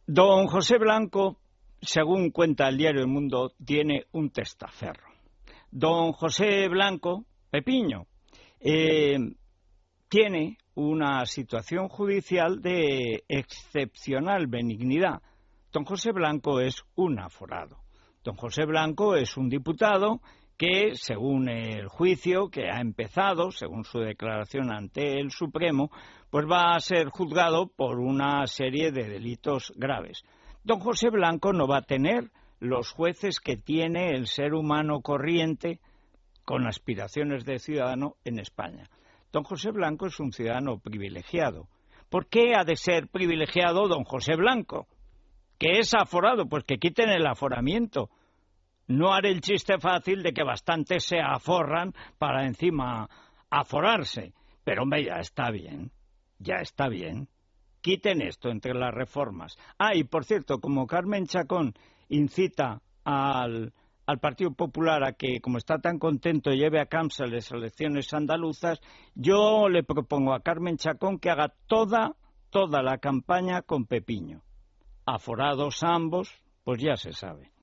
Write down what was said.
Don José Blanco, según cuenta el diario El Mundo, tiene un testaferro. Don José Blanco, Pepiño, tiene una situación judicial de excepcional benignidad. Don José Blanco es un aforado. Don José Blanco es un diputado que, según el juicio que ha empezado, según su declaración ante el Supremo, pues va a ser juzgado por una serie de delitos graves. Don José Blanco no va a tener los jueces que tiene el ser humano corriente con aspiraciones de ciudadano en España. Don José Blanco es un ciudadano privilegiado. ¿Por qué ha de ser privilegiado don José Blanco? ¿Que es aforado? Pues que quiten el aforamiento. No haré el chiste fácil de que bastantes se aforran para encima aforarse. Pero hombre, ya está bien. Quiten esto entre las reformas. Y por cierto, como Carmen Chacón incita al Partido Popular a que, como está tan contento, lleve a cabo las elecciones andaluzas, yo le propongo a Carmen Chacón que haga toda la campaña con Pepiño. Aforados ambos, pues ya se sabe.